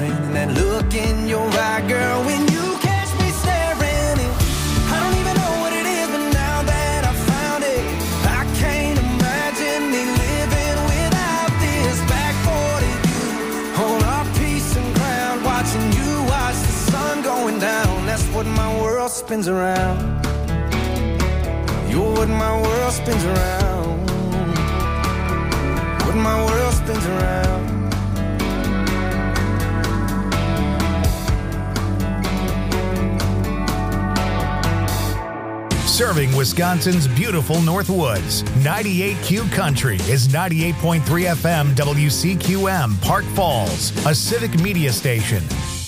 laughing and that look in your eye, girl, when you catch me staring. I don't even know what it is, but now that I found it, I can't imagine me living without this. Back 40, you hold our peace and ground, watching you watch the sun going down. That's what my world spins around. You're what my world spins around. What my world spins around. Serving Wisconsin's beautiful Northwoods, 98Q Country is 98.3 FM WCQM Park Falls, a civic media station.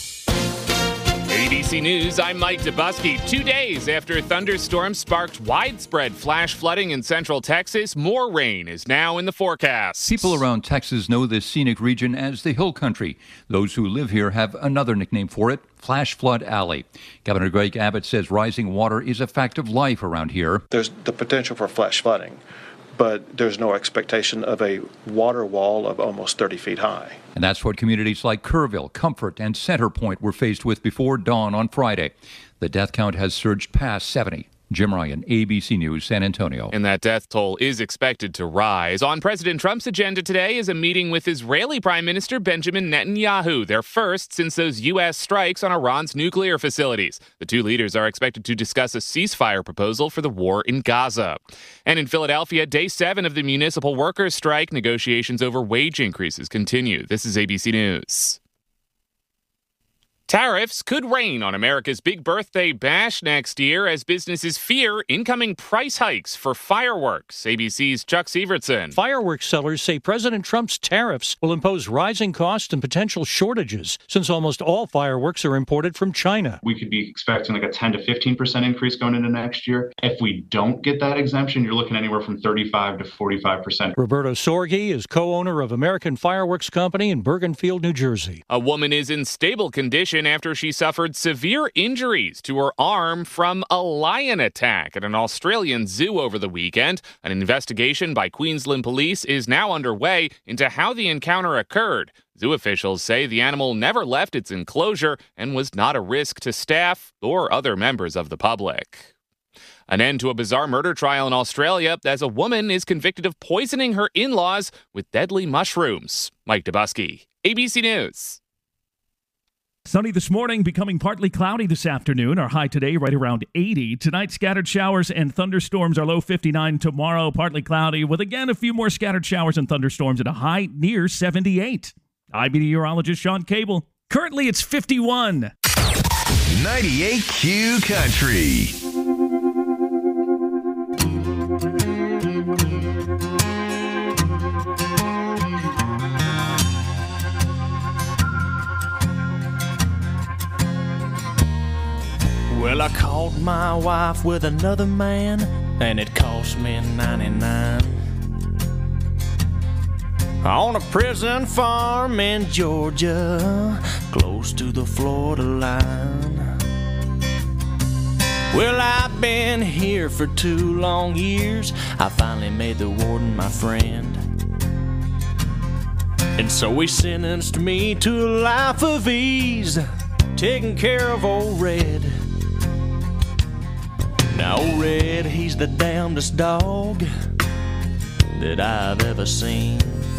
ABC News, I'm Mike Dubusky. 2 days after thunderstorms sparked widespread flash flooding in central Texas, more rain is now in the forecast. People around Texas know this scenic region as the Hill Country. Those who live here have another nickname for it, Flash Flood Alley. Governor Greg Abbott says rising water is a fact of life around here. There's the potential for flash flooding, but there's no expectation of a water wall of almost 30 feet high. And that's what communities like Kerrville, Comfort, and Center Point were faced with before dawn on Friday. The death count has surged past 70. Jim Ryan, ABC News, San Antonio. And that death toll is expected to rise. On President Trump's agenda today is a meeting with Israeli Prime Minister Benjamin Netanyahu, their first since those U.S. strikes on Iran's nuclear facilities. The two leaders are expected to discuss a ceasefire proposal for the war in Gaza. And in Philadelphia, day 7 of the municipal workers' strike, negotiations over wage increases continue. This is ABC News. Tariffs could rain on America's big birthday bash next year as businesses fear incoming price hikes for fireworks. ABC's Chuck Sievertson. Fireworks sellers say President Trump's tariffs will impose rising costs and potential shortages, since almost all fireworks are imported from China. We could be expecting like a 10 to 15% increase going into next year. If we don't get that exemption, you're looking anywhere from 35 to 45%. Roberto Sorgi is co-owner of American Fireworks Company in Bergenfield, New Jersey. A woman is in stable condition after she suffered severe injuries to her arm from a lion attack at an Australian zoo over the weekend. An investigation by Queensland police is now underway into how the encounter occurred. Zoo officials say the animal never left its enclosure and was not a risk to staff or other members of the public. An end to a bizarre murder trial in Australia as a woman is convicted of poisoning her in-laws with deadly mushrooms. Mike Dubusky, ABC News. Sunny this morning, becoming partly cloudy this afternoon. Our high today right around 80. Tonight, scattered showers and thunderstorms. Our low 59. Tomorrow, partly cloudy with again a few more scattered showers and thunderstorms at a high near 78. I'm meteorologist Sean Cable. Currently, it's 51. 98Q Country. Well, I caught my wife with another man, and it cost me $99. On a prison farm in Georgia, close to the Florida line. Well, I've been here for 2 long years. I finally made the warden my friend. And so he sentenced me to a life of ease, taking care of old Red. Now old Red, he's the damnedest dog that I've ever seen.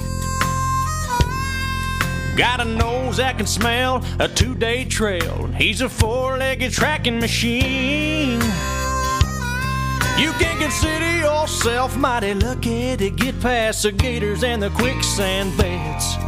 Got a nose that can smell a 2-day trail. He's a 4-legged tracking machine. You can consider yourself mighty lucky to get past the gators and the quicksand beds.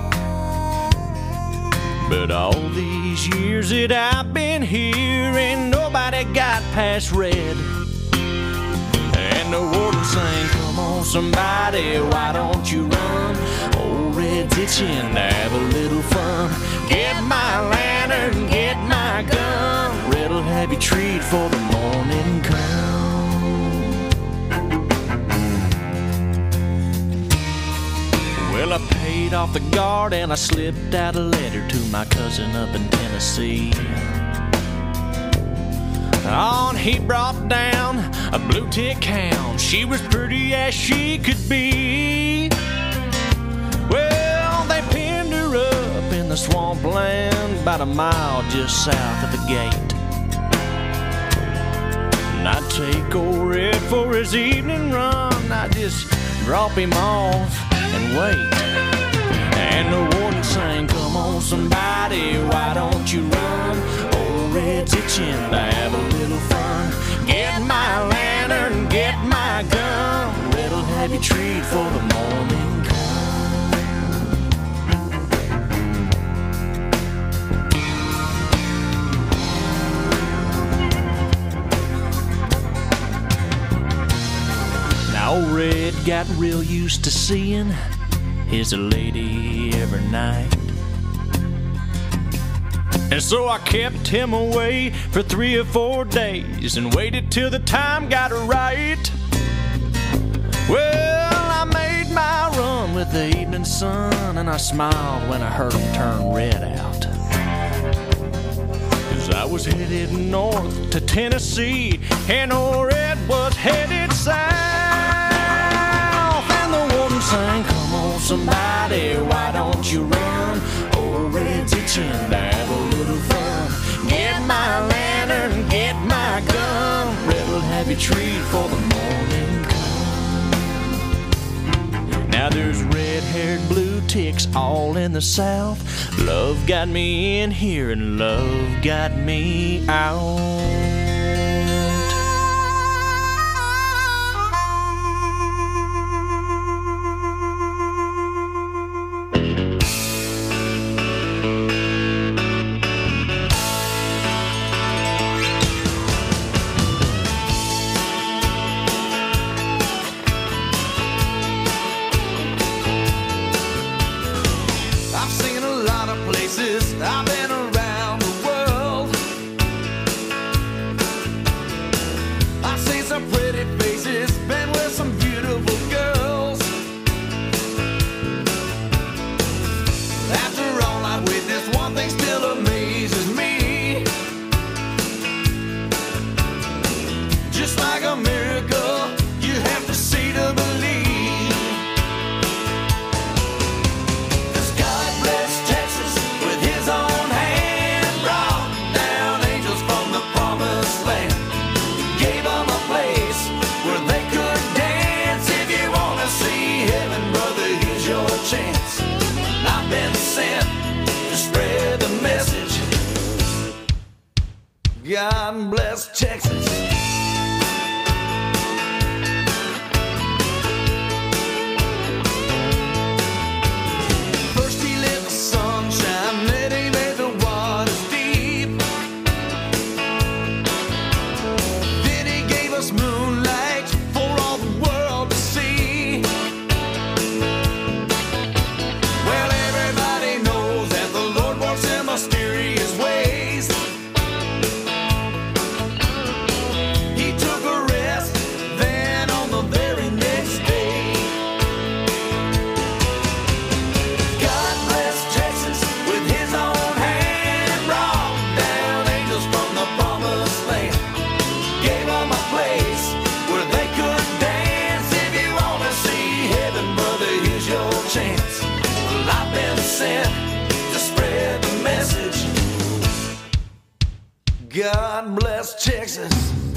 But all these years that I've been here, ain't nobody got past Red. And the warden sang, come on somebody, why don't you run? Old Red's itching to have a little fun. Get my lantern, get my gun. Red'll have you treat for the morning come. Well, I paid off the guard and I slipped out a letter to my cousin up in Tennessee. On he brought down a blue tick hound. She was pretty as she could be. Well, they pinned her up in the swampland about a mile just south of the gate. And I'd take old Red for his evening run. I'd just drop him off and wait. And the warden sang, come on somebody, why don't you run? Old Red's itching to have a little fun. Get my lantern, get my gun. Red'll have you treat for the morning come. Now old Red got real used to seeing his lady every night. And so I kept him away for 3 or 4 days and waited till the time got right. Well, I made my run with the evening sun, and I smiled when I heard him turn Red out. 'Cause I was headed north to Tennessee, and old Red was headed south. And the warden sang, come on somebody, why don't you run? Old Red's itching to have a little fun. Get my lantern, get my gun. Red'll have you treat for the morning come. Now there's red-haired blue ticks all in the south. Love got me in here and love got me out. I've been around the world. I've seen some pretty faces, been with some beautiful girls. After all I've witnessed, one thing still amazes me. Just like a miracle, you have to see to believe. God bless Texas. First he lit the sunshine, then he made the waters deep. Then he gave us moonlight for all the world to see. Well, everybody knows that the Lord works in mysterious ways. God bless Texas.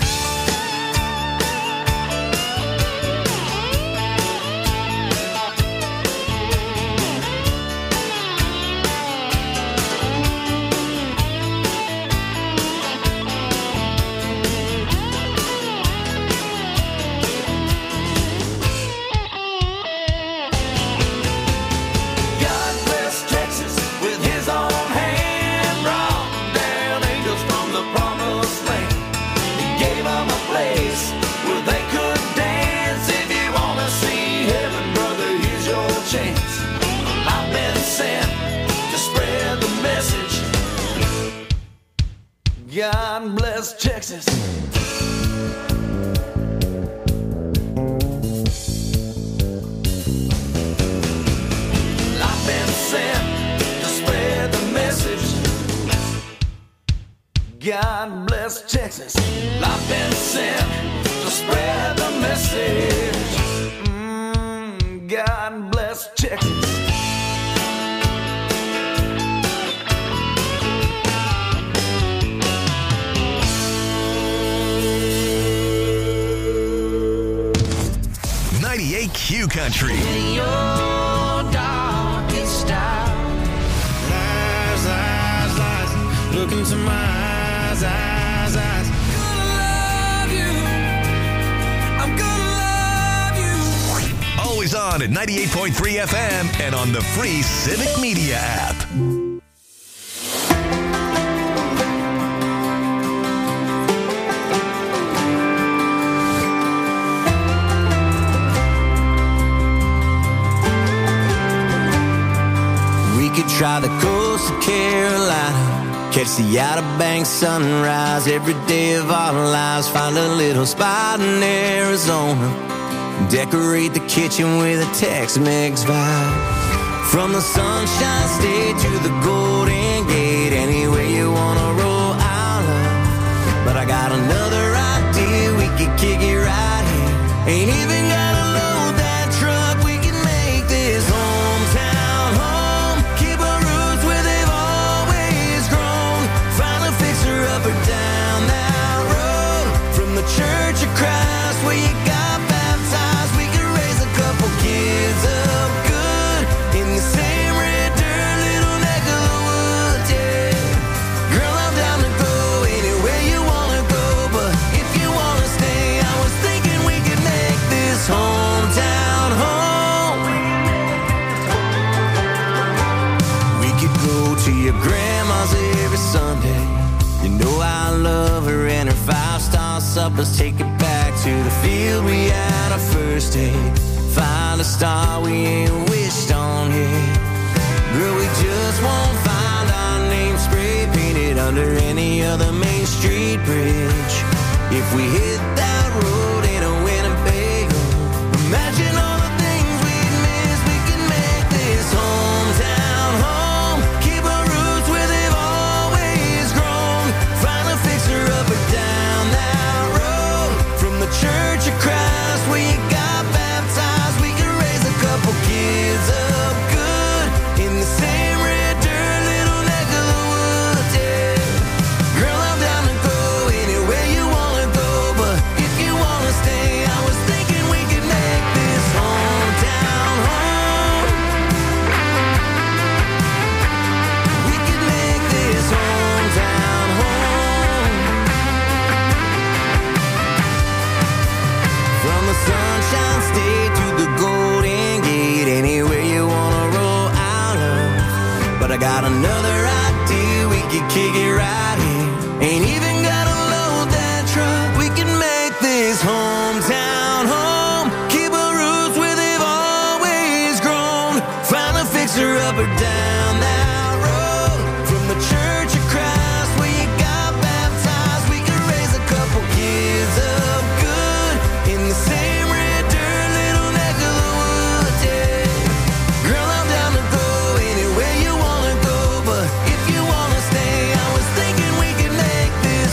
God bless Texas. I've been sent to spread the message. God bless Texas. I've been sent to spread the message. God bless Texas. Q Country. In your darkest hour. Lies, lies, lies. Look into my eyes, eyes, eyes. I'm gonna love you. Always on at 98.3 FM and on the free Civic Media app. We could try the coast of Carolina, catch the Outer Banks sunrise every day of our lives, find a little spot in Arizona, decorate the kitchen with a Tex-Mex vibe. From the Sunshine State to the Golden Gate, anywhere you wanna roll, I'll love. But I got another idea, we could kick it right here. Ain't even gotta load that truck, we can make this hometown home. Keep our roots where they've always grown. Find a fixer-upper down that road. From the Church of Christ where you got baptized, we could raise a couple kids up good in the same red dirt little neck of the woods, yeah. Girl, I'm down to go anywhere you wanna go, but if you wanna stay, I was thinking we could make this hometown home. We could go to your grandma's every Sunday. You know I love her and her 5-star suppers. Take it back to the field we had our first date. Find a star we ain't wished on yet. Girl, we just won't find our name spray painted under any other Main Street bridge. If we hit that road in a Winnebago, imagine all the things we'd miss. We can make this hometown home. Keep our roots where they've always grown. Find a fixer-upper down that road. From the Church of Christ where you got baptized, we can raise a couple kids up good in the same red dirt little neck of the woods, yeah. Girl, I'm down to go anywhere you wanna go, but if you wanna stay, I was thinking we could make this hometown home. We could make this hometown home. From the Sunshine State to the Golden Gate, anywhere you wanna roll, I'll love. But I got another idea, we could kick it right here. Ain't even gotta load that truck, we can make this hometown home. Keep our roots where they've always grown. Find a fixer-upper down that road. From the Church of Christ where you got baptized, we could raise a couple kids up good in the same red dirt little neck of the woods, yeah. Girl, I'm down to go anywhere you wanna go, but if you wanna stay, I was thinking we could make this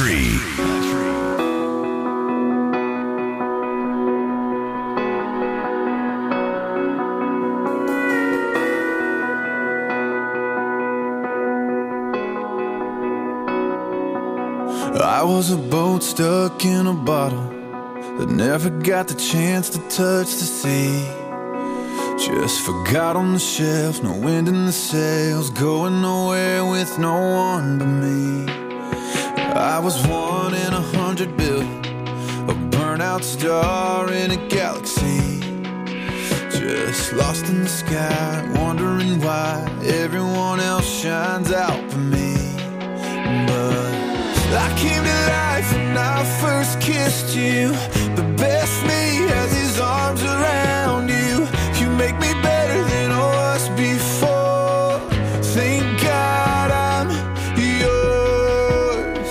Country. I was a boat stuck in a bottle that never got the chance to touch the sea. Just forgot on the shelf, no wind in the sails, going nowhere with no one but me. I was 1 in 100 billion, a burnout star in a galaxy. Just lost in the sky, wondering why everyone else shines out for me. But I came to life when I first kissed you. The best me has his arms around you. You make me better than I was before. Thank God I'm yours.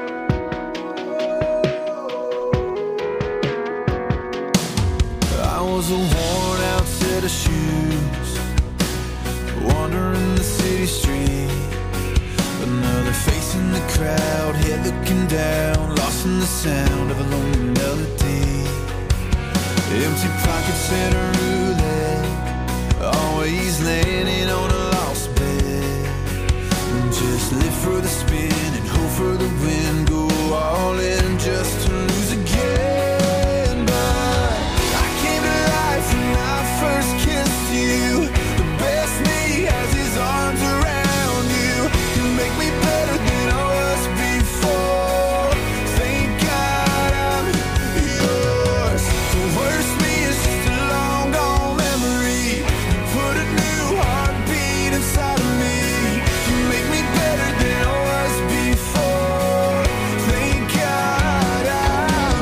I was a worn out set of shoes, wandering the city street. Another face in the crowd, head looking down, lost in the sound of a lonely melody. Empty pockets and a roulette, always landing on a lost bet. Just live for the spin and hope for the win, go all in just to lose again. But I came to life when I first kissed you. The best me has his arms around you. You make me better than I was before. Thank God I'm yours. The worst me is just a long gone memory. You put a new heartbeat inside of me. You make me better than I was before. Thank God I'm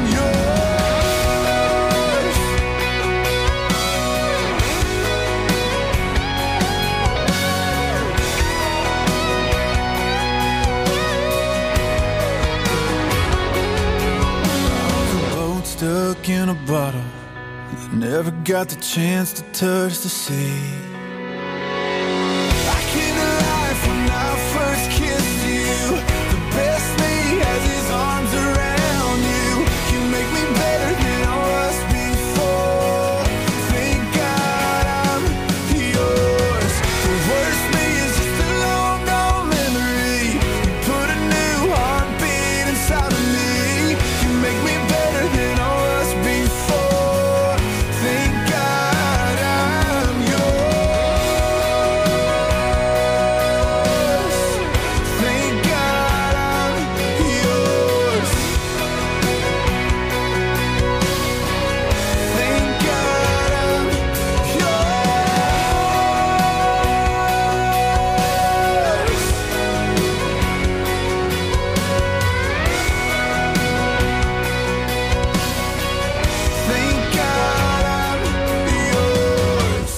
yours. Boat stuck in a bottle that never got the chance to touch the sea. I came to life when I first kissed you. The best me has his arms around you. You make me better than I was before. Thank God I'm yours. The worst me is just a long gone memory. You put a new heartbeat inside of me. You make me better than I was before. Thank God I'm yours. Thank God I'm yours. Thank God I'm Thank God I'm yours.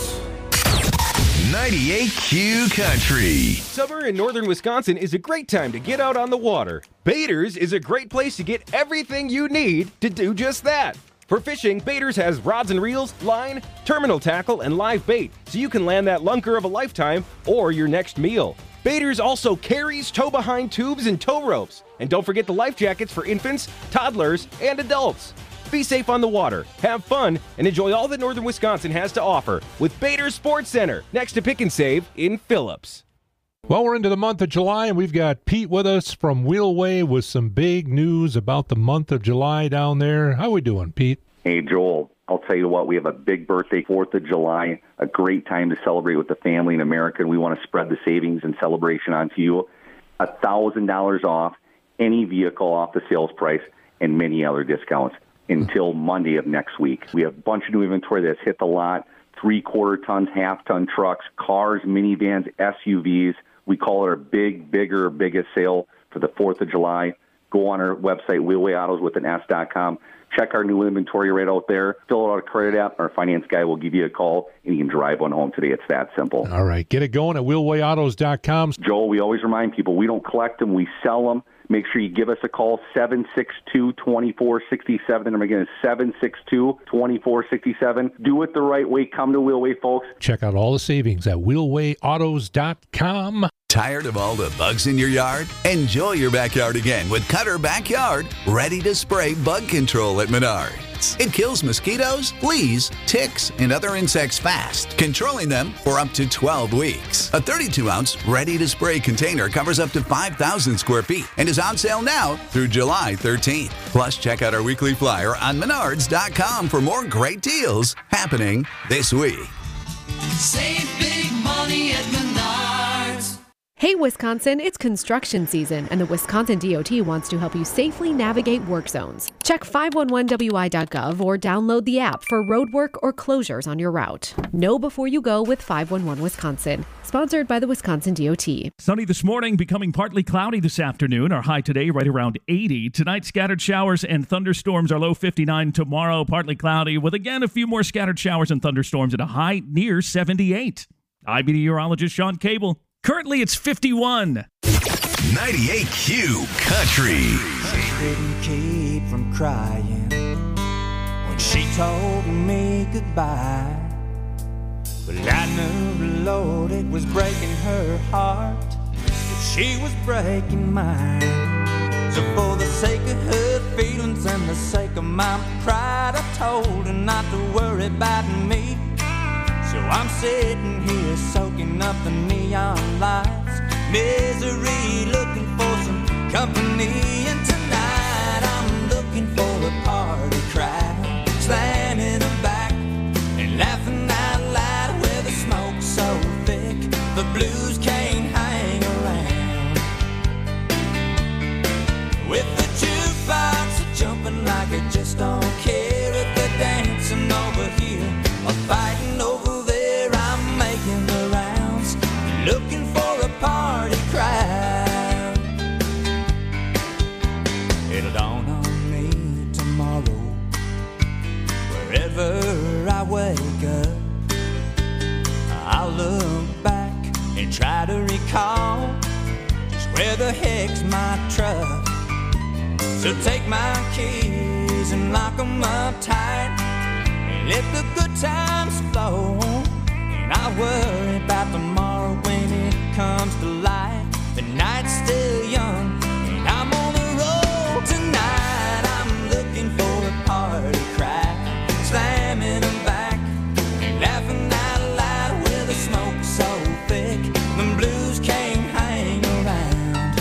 98Q Country. Summer in northern Wisconsin is a great time to get out on the water. Baiters is a great place to get everything you need to do just that. For fishing, Baiters has rods and reels, line, terminal tackle, and live bait, so you can land that lunker of a lifetime or your next meal. Baiters also carries tow-behind tubes and tow ropes. And don't forget the life jackets for infants, toddlers, and adults. Be safe on the water, have fun, and enjoy all that northern Wisconsin has to offer with Baiters Sports Center, next to Pick and Save in Phillips. Well, we're into the month of July, and we've got Pete with us from Wheelway with some big news about the month of July down there. How we doing, Pete? Hey, Joel, I'll tell you what, we have a big birthday, 4th of July, a great time to celebrate with the family in America, and we want to spread the savings and celebration onto you. $1,000 off any vehicle off the sales price and many other discounts until Monday of next week. We have a bunch of new inventory that's hit the lot, 3/4 tons, half-ton trucks, cars, minivans, SUVs. We call it our biggest sale for the 4th of July. Go on our website, wheelwayautos.com. Check our new inventory right out there. Fill out a credit app. Our finance guy will give you a call, and you can drive one home today. It's that simple. All right. Get it going at wheelwayautos.com. Joel, we always remind people, we don't collect them. We sell them. Make sure you give us a call, 762-2467. And again, it's 762-2467. Do it the right way. Come to Wheelway, folks. Check out all the savings at wheelwayautos.com. Tired of all the bugs in your yard? Enjoy your backyard again with Cutter Backyard, ready to spray bug control at Menards. It kills mosquitoes, fleas, ticks, and other insects fast, controlling them for up to 12 weeks. A 32-ounce ready-to-spray container covers up to 5,000 square feet and is on sale now through July 13th. Plus, check out our weekly flyer on Menards.com for more great deals happening this week. Save big money at Menards. Hey, Wisconsin, it's construction season, and the Wisconsin DOT wants to help you safely navigate work zones. Check 511wi.gov or download the app for road work or closures on your route. Know before you go with 511 Wisconsin. Sponsored by the Wisconsin DOT. Sunny this morning, becoming partly cloudy this afternoon. Our high today right around 80. Tonight, scattered showers and thunderstorms. Our low 59. Tomorrow, partly cloudy with again a few more scattered showers and thunderstorms at a high near 78. I'm meteorologist Sean Cable. Currently, it's 51. 98Q Country. I couldn't keep from crying when she told me goodbye. But I knew, Lord, it was breaking her heart if she was breaking mine. So for the sake of her feelings and the sake of my pride, I told her not to worry about me. So I'm sitting here soaking up the neon lights, misery, looking for some company. And tonight I'm looking for a party crowd, slamming her back and laughing out loud where the smoke's so thick the blues can't hang around. With the jukebox jumping like it just don't care if they're dancing over here or fighting over looking for a party crowd. It'll dawn on me tomorrow, wherever I wake up, I'll look back and try to recall just where the heck's my truck. So take my keys and lock them up tight and let the good times flow. I worry about tomorrow when it comes to light. The night's still young and I'm on the road tonight. I'm looking for a party crowd, slamming them back and laughing out loud where the smoke's so thick the blues can't hang around.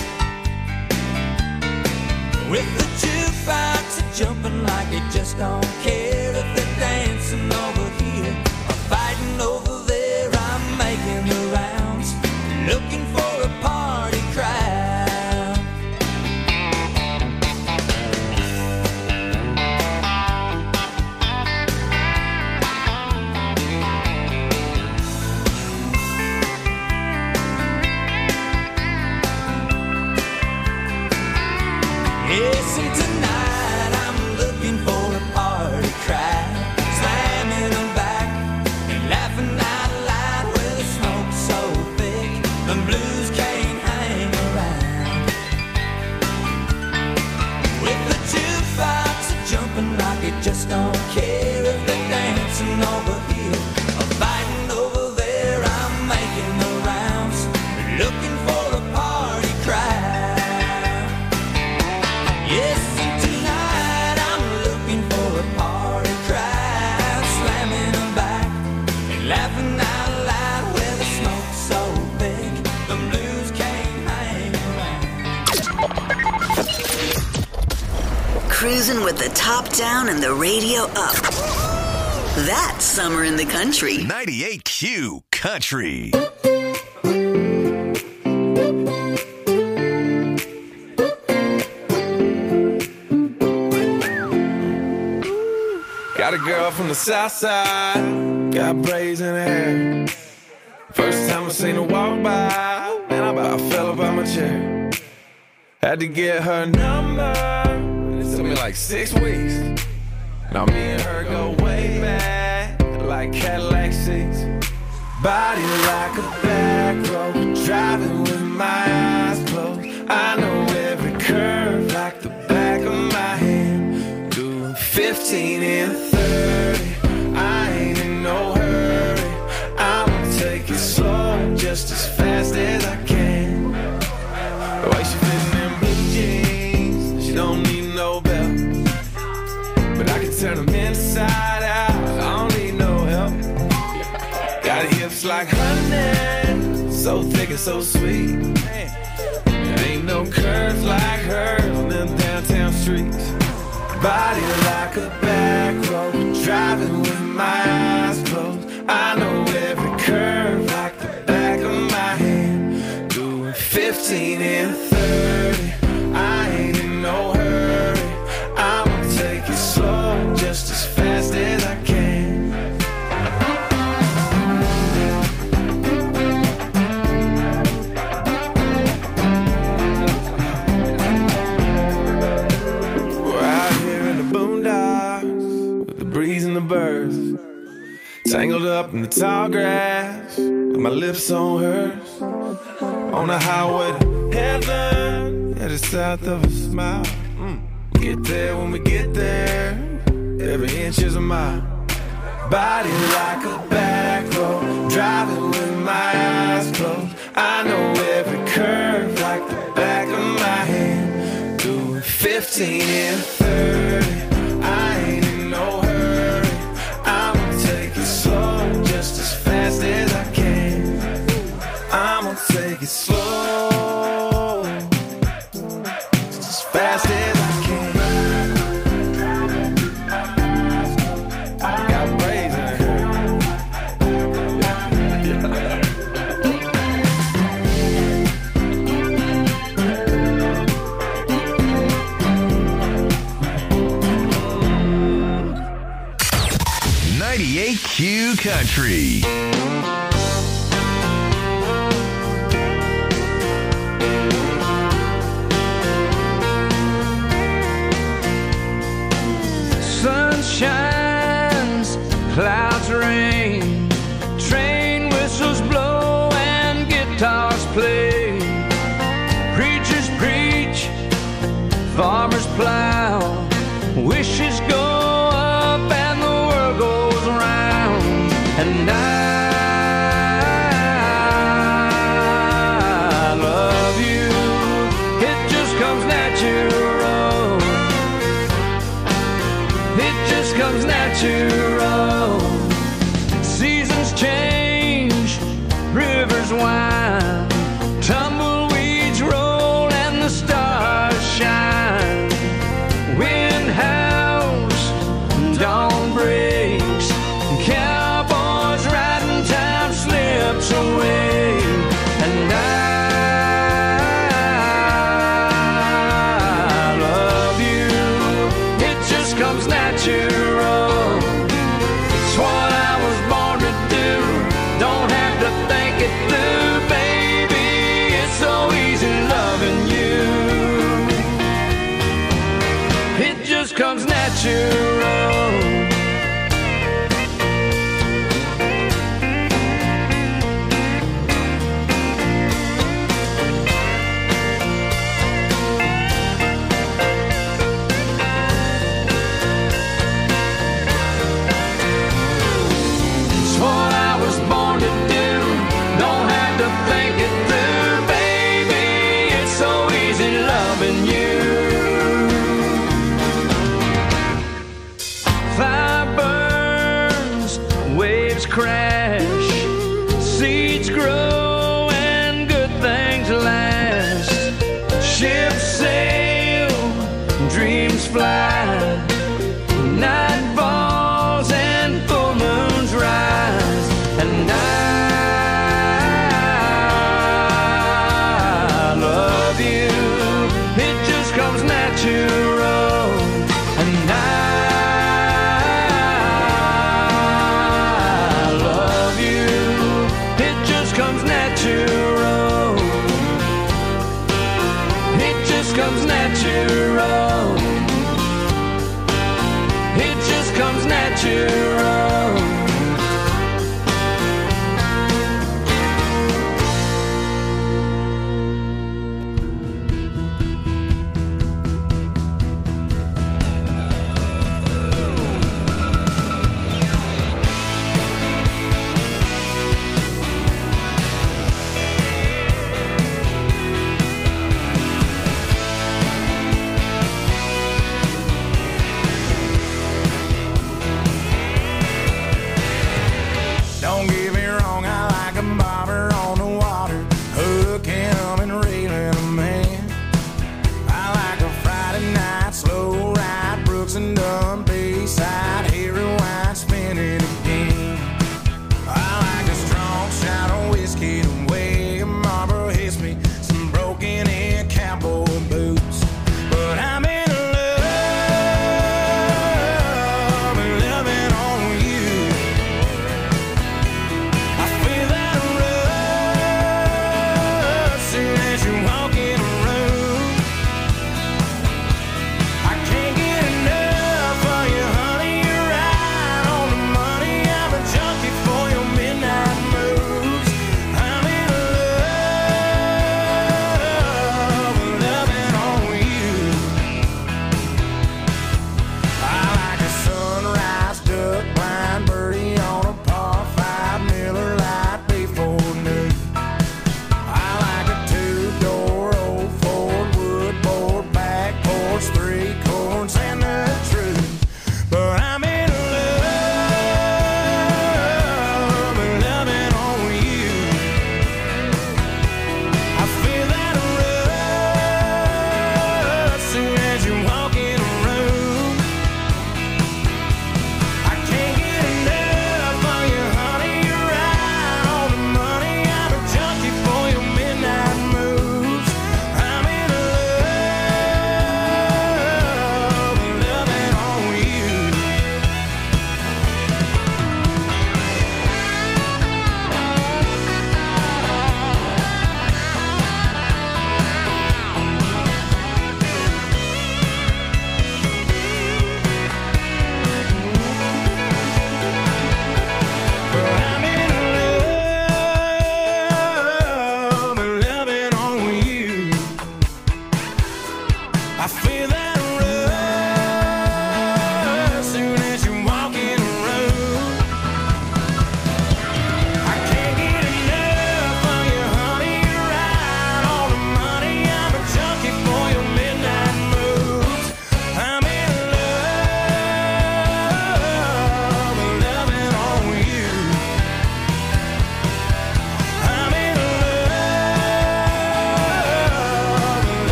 With the jukebox jumping like it just don't care if they're dancing over here or fighting over making the rounds, looking for a party crowd. Yes, and tonight I'm looking for a party crowd, slamming them back and laughing out. The blues can't hang around. With the jukebox jumping like it just don't care if they're dancing over here or fighting over there. I'm making the rounds, looking for a party crowd. Yes, and tonight I'm looking for a party crowd, slamming them back and laughing out loud where the smoke's so big. Cruising with the top down and the radio up. That's summer in the country. 98Q Country. Got a girl from the south side, got braids in her hair. First time I seen her walk by, and I about fell up out my chair. Had to get her number. It took me like 6 weeks. Now me and her go way back, like Cadillac seats. Body like a back road, driving with my eyes closed. I know every curve like the back of my hand. Doing 15 and 30, I ain't in no hurry. I'ma take it slow, just as fast as I can. It's like honey, so thick and so sweet. There ain't no curves like hers on them downtown streets. Body like a back road, driving with my eyes closed. I know every curve like the back of my hand. Doing 15 and 30, I ain't in no hurry. I'ma take it slow, just as fast as I can. Breeze and the birds, tangled up in the tall grass, with my lips on hers, on the highway to heaven, headed south of a smile. Get there when we get there, every inch is a mile. Body like a back road, driving with my eyes closed. I know every curve like the back of my hand. Doing 15 and 30, I ain't in no hurry. Just as fast as I can, I'ma take it slow, just as fast as I can. I got brains in Q Country. Sun shines, clouds rain, train whistles blow and guitars play. Preachers preach, farmers plow, wishes go up and the world goes round. And I love you, it just comes natural. It just comes natural. Seasons change, rivers wind, tumbleweeds roll and the stars shine. Wind howls, dawn breaks, cowboys riding, time slips away. And I love you, it just comes natural.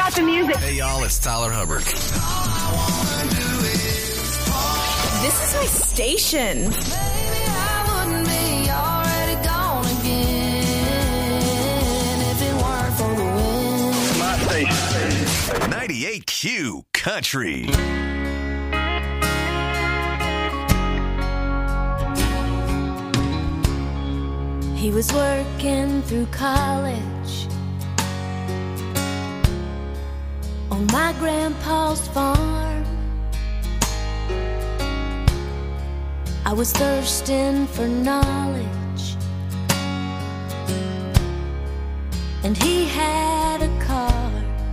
out the music. Hey, y'all, it's Tyler Hubbard. This is my station. Maybe I wouldn't be already gone again if it weren't for the wind. My station. 98Q Country. He was working through college on my grandpa's farm. I was thirsting for knowledge, and he had a car.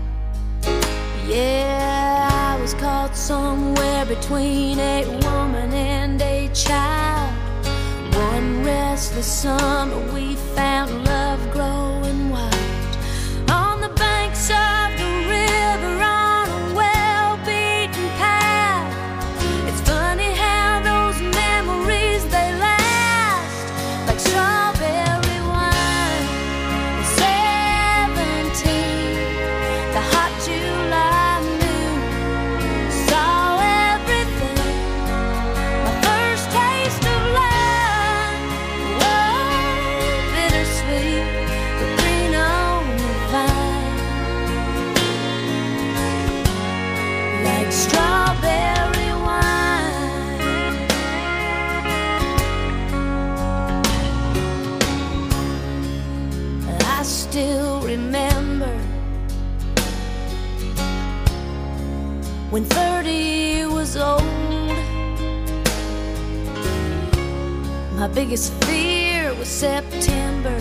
Yeah, I was caught somewhere between a woman and a child. One restless summer we found love growing wild on the banks of the river on a well-beaten path. It's funny how those memories, they last like strawberry wine. 17, the hot July noon, saw everything. My first taste of love. Strawberry wine. I still remember when 30 was old. My biggest fear was September,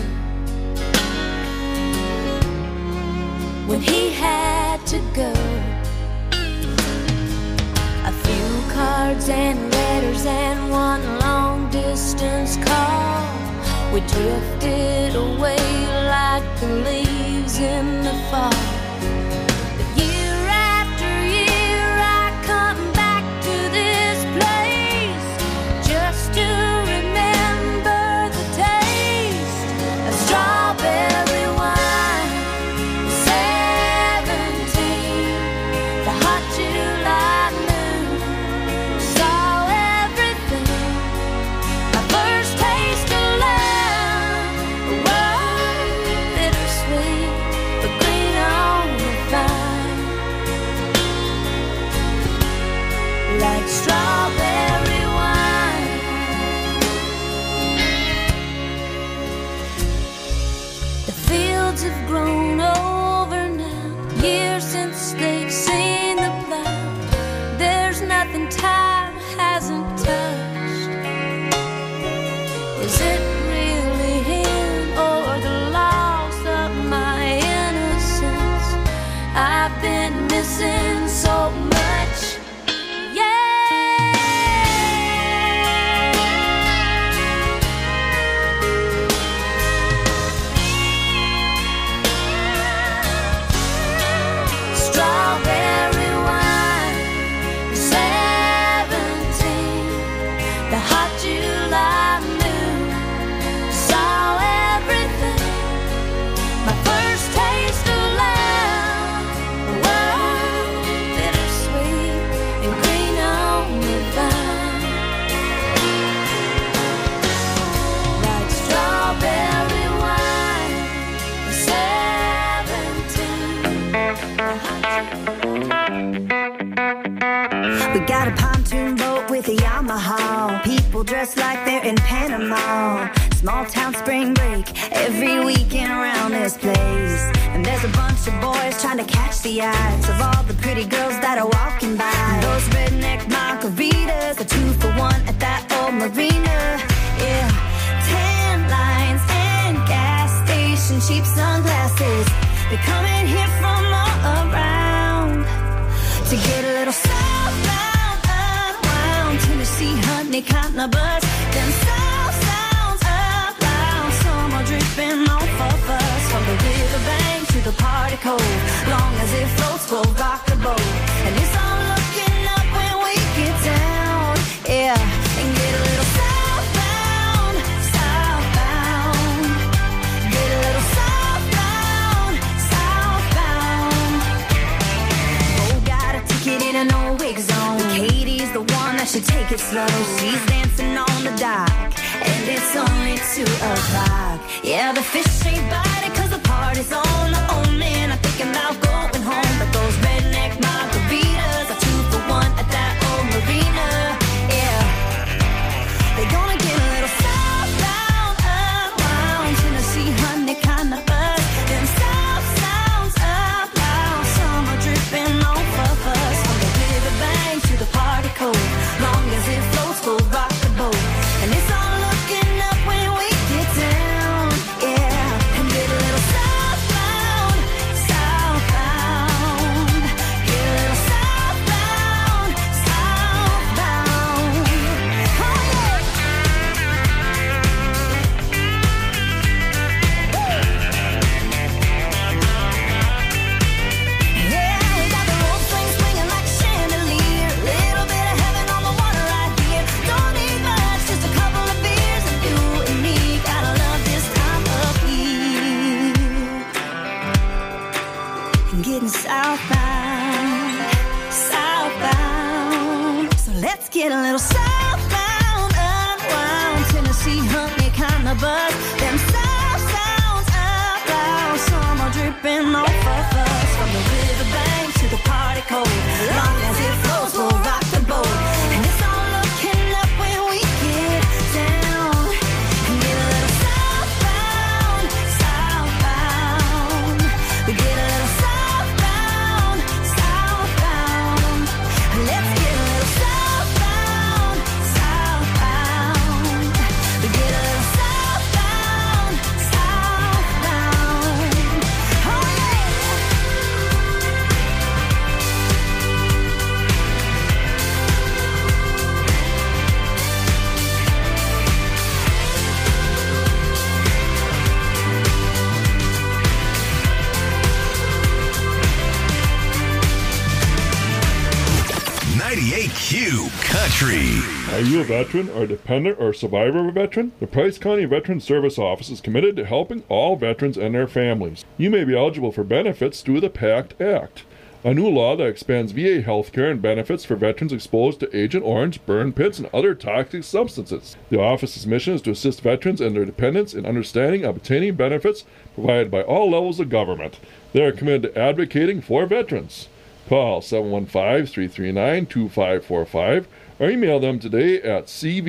when he had to go. A few cards and letters and one long distance call. We drifted away like the leaves in the fall. But year after year I come back to this place just to remember the taste of strawberry wine. 17, the hot July. Strawberry wine. The fields have grown over now, years since they've seen the plow. There's nothing time hasn't touched. Is it really him or the loss of my innocence? I've been missing so much. We got a pontoon boat with a Yamaha. People dressed like they're in Panama. Small town spring break every weekend around this place. And there's a bunch of boys trying to catch the eyes of all the pretty girls that are walking by. Those redneck margaritas, a 2-for-1 at that old marina. Yeah, tan lines and gas station cheap sunglasses. They're coming here from all around to get a little southbound, unwound. Tennessee, honey, kind of buzz. Then south sounds up loud. Summer dripping off of us. From the riverbank to the party cove. Long as it floats, we'll rock the boat. And it's all looking up when we get down. Yeah, and get a little southbound, southbound. Get a little southbound, southbound. slow. She's dancing on the dock, and it's only 2 o'clock. Yeah, the fish ain't biting 'cause the party's on. Oh man, I'm thinking about going home, but those redneck margaritas are 2 for 1 at that old marina. Yeah, they're gonna get a little southbound, upbound, Tennessee honey kind of buzz. Them south sounds up loud, summer dripping off of us. From the riverbank to the party cove, long as it floats, we'll rock the boat. And it's all looking up when we get down, yeah. And get a little southbound, southbound. Get a little southbound, southbound. Oh yeah. Yeah, we got the rope swing swinging like a chandelier. Little bit of heaven on the water right here. Don't need much, just a couple of beers, and you and me gotta love this time of year. And getting southbound, southbound. So let's get a little southbound, unwound, Tennessee honey kind of buzz. Them south sounds up loud, summer dripping off of us. From the riverbank to the party cove, long as it flows, we'll rock the boat. And it's all looking up when we get down. And get a little southbound, southbound. We get a little southbound, southbound. Let's get a little southbound, southbound. We get a little southbound, southbound. Oh yeah. .98Q Country. Are you a veteran or dependent or survivor of a veteran? The Price County Veteran Service Office is committed to helping all veterans and their families. You may be eligible for benefits through the PACT Act, a new law that expands VA health care and benefits for veterans exposed to Agent Orange, burn pits, and other toxic substances. The office's mission is to assist veterans and their dependents in understanding and obtaining benefits provided by all levels of government. They are committed to advocating for veterans. Call 715-339-2545 or email them today at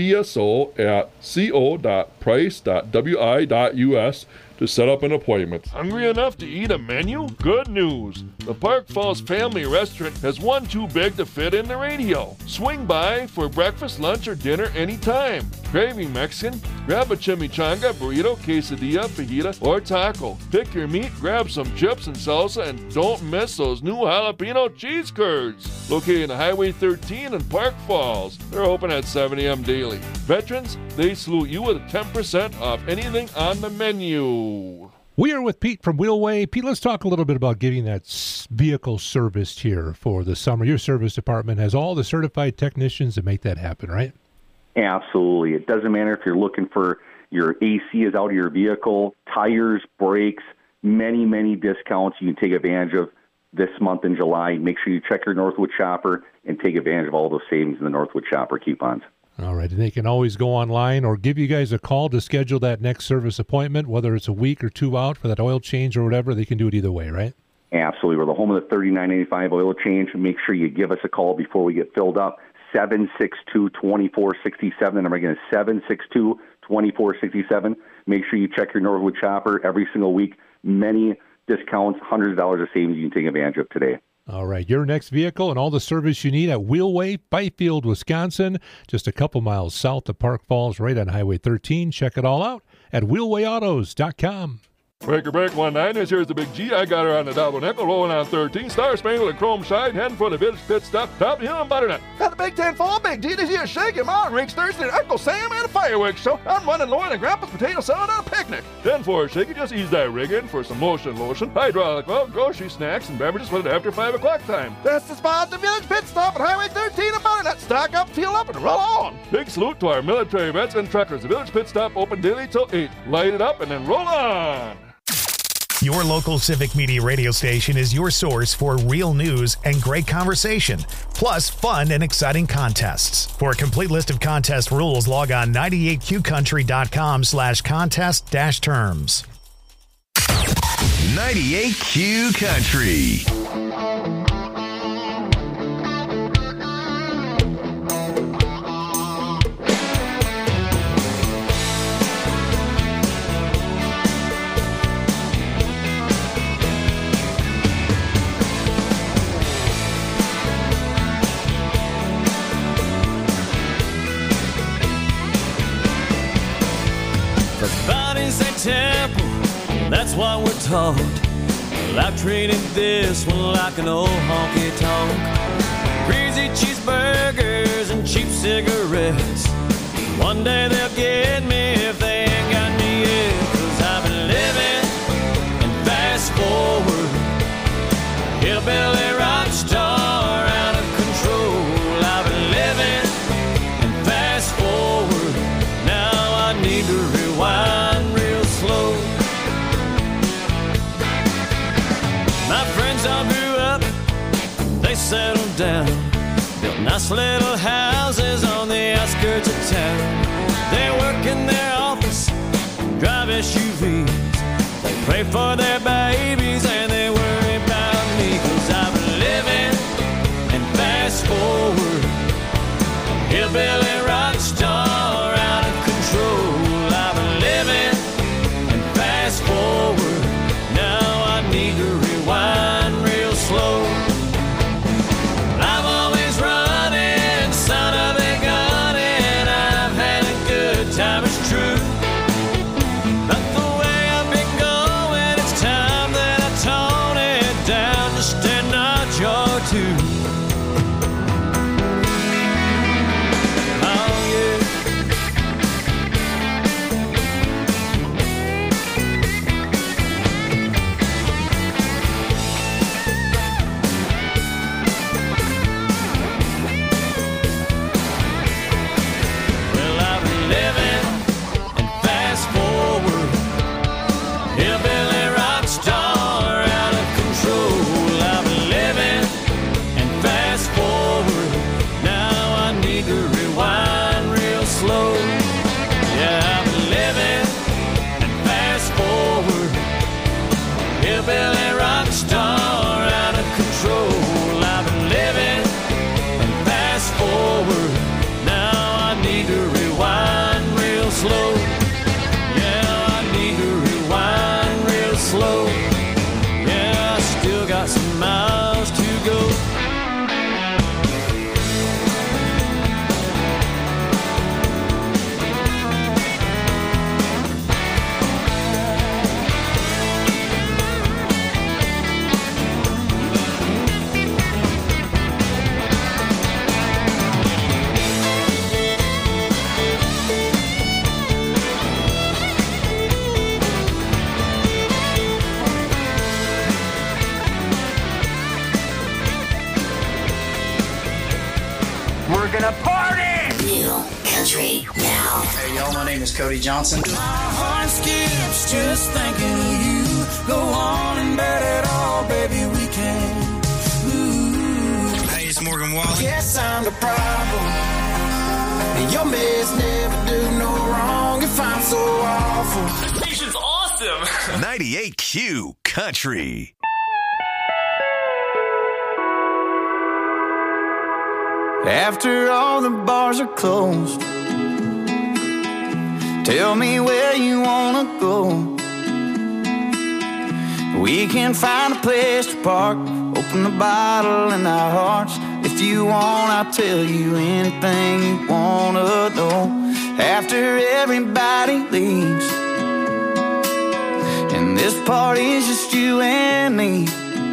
cvso@co.price.wi.us to set up an appointment. Hungry enough to eat a menu? Good news! The Park Falls Family Restaurant has one too big to fit in the radio. Swing by for breakfast, lunch, or dinner anytime. Craving Mexican? Grab a chimichanga, burrito, quesadilla, fajita, or taco. Pick your meat, grab some chips and salsa, and don't miss those new jalapeno cheese curds. Located in Highway 13 in Park Falls. They're open at 7 a.m. daily. Veterans, they salute you with 10% off anything on the menu. We are with Pete from Wheelway. Pete, let's talk a little bit about getting that vehicle serviced here for the summer. Your service department has all the certified technicians to make that happen, right? Absolutely. It doesn't matter if you're looking for your AC is out of your vehicle, tires, brakes, many, many discounts you can take advantage of this month in July. Make sure you check your Northwood Shopper and take advantage of all those savings in the Northwood Shopper coupons. All right, and they can always go online or give you guys a call to schedule that next service appointment, whether it's a week or two out for that oil change or whatever. They can do it either way, right? Absolutely. We're the home of the $39.85 oil change. Make sure you give us a call before we get filled up. 762-2467. The number again is 762-2467. Make sure you check your Northwood Shopper every single week. Many discounts, hundreds of dollars of savings you can take advantage of today. All right, your next vehicle and all the service you need at Wheelway, Byfield, Wisconsin, just a couple miles south of Park Falls, right on Highway 13. Check it all out at wheelwayautos.com. Breaker 1-9, here's the Big G. I got her on the double nickel, rolling on 13. Star Spangled and Chrome Side, heading for the Village Pit Stop. Top of the hill and Butternut. Got the Big 10 full, Big G. This year's Shaking Mountain Rinks Thursday at Uncle Sam and a fireworks show. I'm running low on Grandpa's potato salad on a picnic. 10-4, Shaky, just ease that rig in for some lotion, hydraulic oil, grocery snacks, and beverages for the after 5 o'clock time. That's the spot, the Village Pit Stop at Highway 13 and Butternut. Stock up, fuel up, and roll on. Big salute to our military vets and truckers. The Village Pit Stop open daily till 8. Light it up and then roll on. Your local Civic Media radio station is your source for real news and great conversation, plus fun and exciting contests. For a complete list of contest rules, log on 98qcountry.com/contest-terms. 98Q Country. The body's a temple, that's what we're taught. Well, I've treated this one like an old honky tonk. Greasy cheeseburgers and cheap cigarettes. One day they'll get me if they ain't got me yet. 'Cause I've been living in fast forward, hillbilly rock star out of control. I've been living in fast forward, now I need to rewind real slow. My friends all grew up, they settled down, built nice little houses on the outskirts of town. They work in their office, drive SUVs, they pray for their babies and they worry about me. 'Cause I've been living in fast forward, hillbilly rock star out of control. I've been living in fast forward, now I need to rewind real slow. I'm always running, son of a gun, and I've had a good time, it's true. But the way I've been going, it's time that I tone it down just a notch or two. Oh yeah. Well, I've been living in fast forward, hillbilly rock star out of control. I've been living in fast forward, now I need to rewind real slow. Yeah, I've been living in fast forward, hillbilly rock star out of control. I've been living in fast forward, now I need to rewind real slow. Yeah, I need to rewind real slow. Yeah, I still got some miles to go. We're gonna party! Real country now. Hey y'all, my name is Cody Johnson. My heart skips just thinking of you. Go on and bet it all, baby, we can. Ooh. Hey, it's Morgan Wallen. Guess I'm the problem. And your mess never do no wrong if I'm so awful. Station's awesome. 98Q Country. After all the bars are closed, tell me where you wanna go. We can find a place to park, open the bottle in our hearts. If you want, I'll tell you anything you wanna know. After everybody leaves, and this party's just you and me,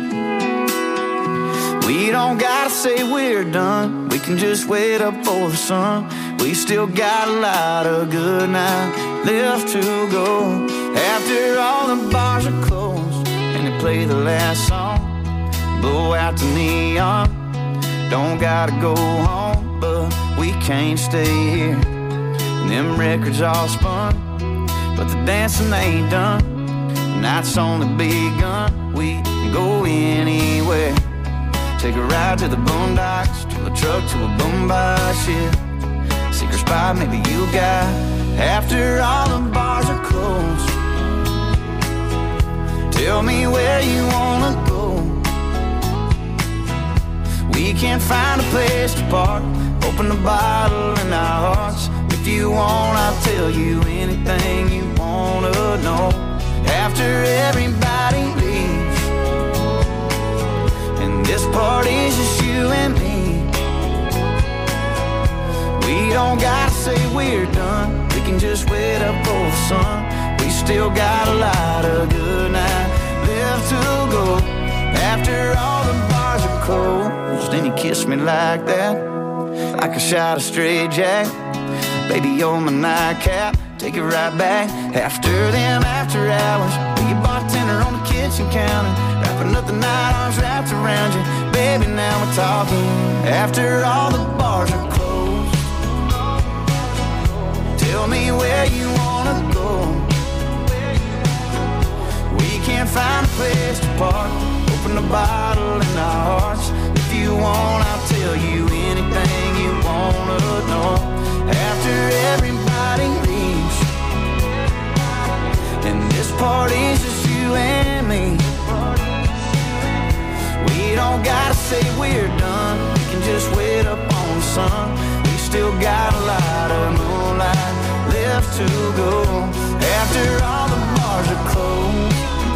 we don't gotta say we're done. We can just wait up for the sun. We still got a lot of good night left to go. After all the bars are closed and they play the last song, blow out the neon. Don't gotta go home, but we can't stay here. And them records all spun, but the dancing ain't done. Night's only begun, we can go anywhere. Take a ride to the boondocks, to a truck, to a boombox, yeah. Secret spot maybe you got after all the bars are closed. Tell me where you wanna go. We can't find a place to park. Open the bottle in our hearts. If you want, I'll tell you anything you wanna know. After everybody leaves, and this party's just you and me. We don't gotta say we're done. We can just wait up for the sun. We still got a lot of good night left to go. After all the bars are closed, and you kiss me like that, like a shot of straight jack. Baby, you're my nightcap. Take it right back. After them after hours, be a bartender on the kitchen counter, wrapping up the night, arms wrapped around you. Baby, now we're talking. After all the bars are closed, tell me where you wanna go. We can't find a place to park. Open the bottle in our hearts. If you want, I'll tell you anything you wanna know. After everybody leaves, and this party's just you and me. We don't gotta say we're done. We can just wait up on the sun. We still got a lot of moonlight left to go. After all the bars are closed,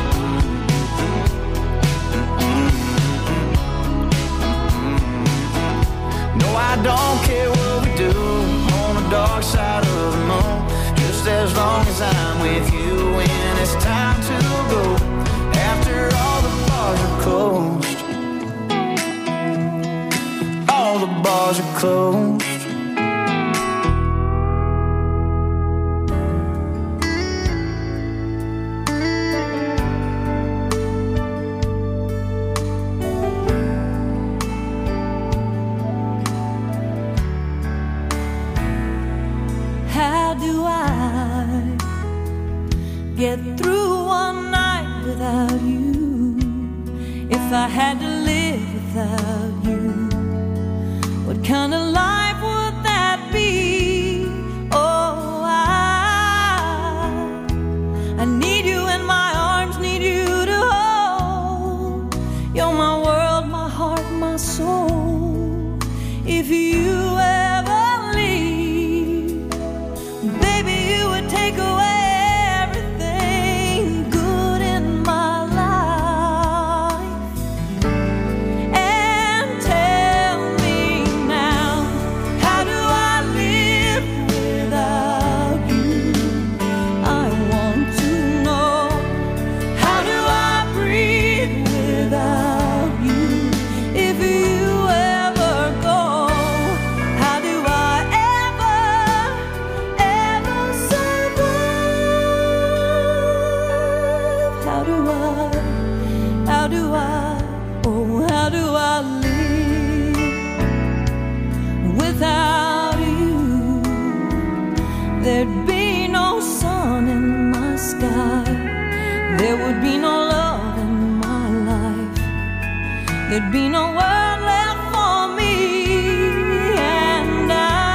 no, I don't care what we do on the dark side of the moon, just as long as I'm with you when it's time to go. After all the bars are closed, all the bars are closed. Get through one night without you. If I had to live without you, what kind of life would that be? Oh, I need you in my arms, need you to hold. You're my world, my heart, my soul. If you ever leave, baby, you would take away there'd be no sun in my sky, there would be no love in my life, there'd be no world left for me. And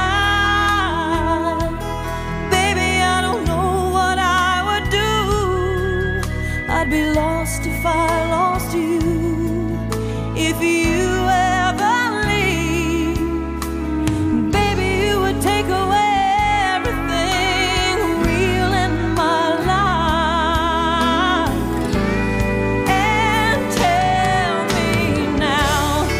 baby, I don't know what I would do. I'd be lost if I lost you. If you ever leave, baby, you would take away now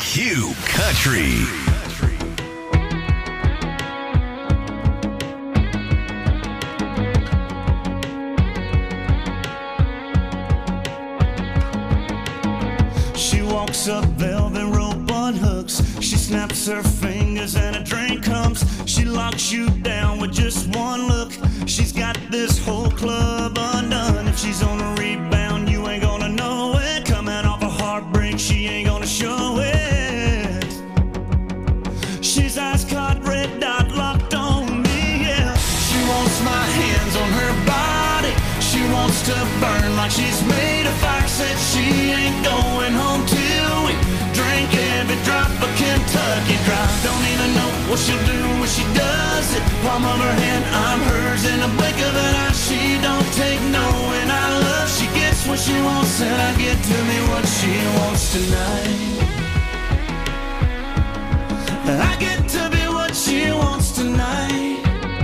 Q Country. She walks up velvet rope on hooks. She snaps her fingers and a drink comes. She locks you down with just one look. She's got this whole club undone. If she's on a rebound, you ain't gonna know it. Coming off a heartbreak, she ain't gonna show it. She's ice caught, red dot locked on me, yeah. She wants my hands on her body. She wants to burn like she's made of fire. Said she ain't going home till we drink every drop of Kentucky Dry. Don't even know what she'll do when she does it. Palm of her hand, I'm hers in a blink of an eye. She don't take no and I love. She gets what she wants and I get to me what she wants tonight. I get to be what she wants tonight.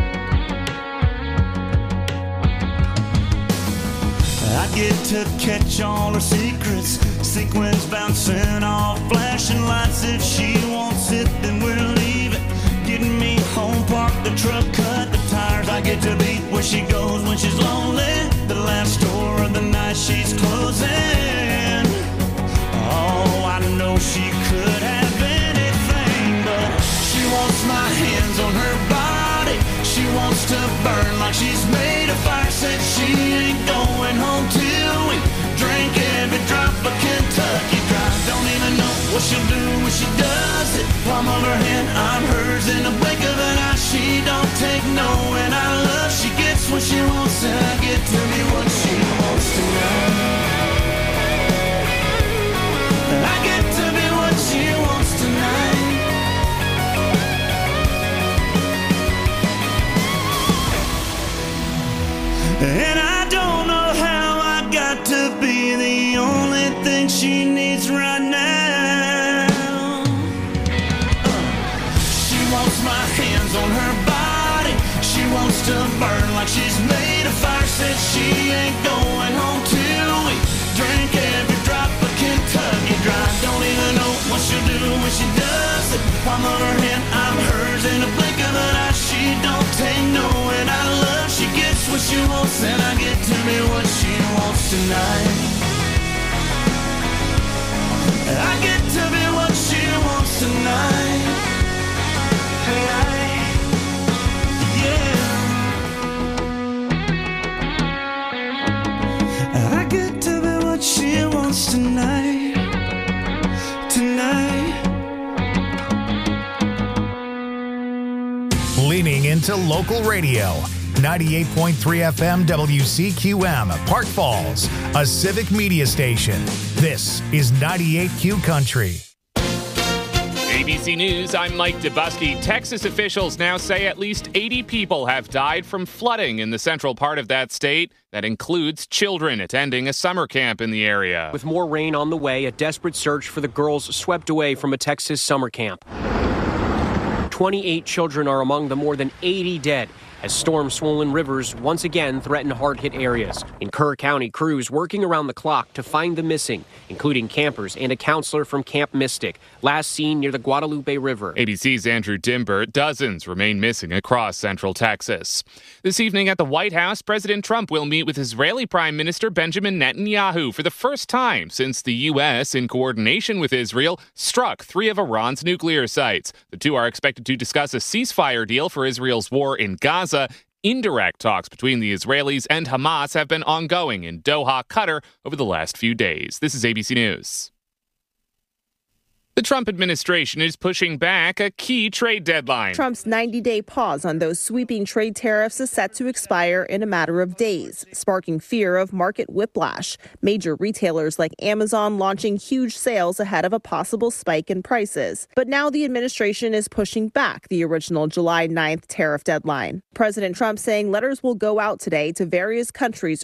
I get to catch all her secrets. Sequins bouncing off flashing lights. If she wants it, then we'll leave it. Getting me home, park the truck, cut the tires. I get to be where she goes when she's lonely. The last store of the night she's closing. Oh, I know she could have anything, but she wants my hands on her body. She wants to burn like she's made of fire. Said she ain't going home till we drink every drop of Kentucky Dry. Don't even know what she'll do when she does it. Palm of her hand, I'm hers in a blink of an eye. She don't take no and I love. She gets what she wants and I get to be what she wants tonight. I get to be what she wants tonight. And I don't know how I got to be the only thing she needs right now. She wants my hands on her body. She wants to burn like she's made of fire. Said she ain't going home till we drink every drop of Kentucky Dry. Don't even know what she'll do when she does it. Palm of her hand, I'm hers in a blink of an eye. She don't take no and I love. She gets what she wants and I get to be what she wants tonight. I get to be what she wants tonight. Yeah. I get to be what she wants tonight. Tonight. Leaning into local radio. 98.3 FM WCQM, Park Falls, a civic media station. This is 98Q Country. ABC News, I'm Mike Dubusky. Texas officials now say at least 80 people have died from flooding in the central part of that state. That includes children attending a summer camp in the area. With more rain on the way, a desperate search for the girls swept away from a Texas summer camp. 28 children are among the more than 80 dead as storm-swollen rivers once again threaten hard-hit areas. In Kerr County, crews working around the clock to find the missing, including campers and a counselor from Camp Mystic, last seen near the Guadalupe River. ABC's Andrew Dimber. Dozens remain missing across central Texas. This evening at the White House, President Trump will meet with Israeli Prime Minister Benjamin Netanyahu for the first time since the U.S., in coordination with Israel, struck 3 of Iran's nuclear sites. The two are expected to discuss a ceasefire deal for Israel's war in Gaza. Indirect talks between the Israelis and Hamas have been ongoing in Doha, Qatar, over the last few days. This is ABC News. The Trump administration is pushing back a key trade deadline. Trump's 90-day pause on those sweeping trade tariffs is set to expire in a matter of days, sparking fear of market whiplash. Major retailers like Amazon launching huge sales ahead of a possible spike in prices. But now the administration is pushing back the original July 9th tariff deadline. President Trump saying letters will go out today to various countries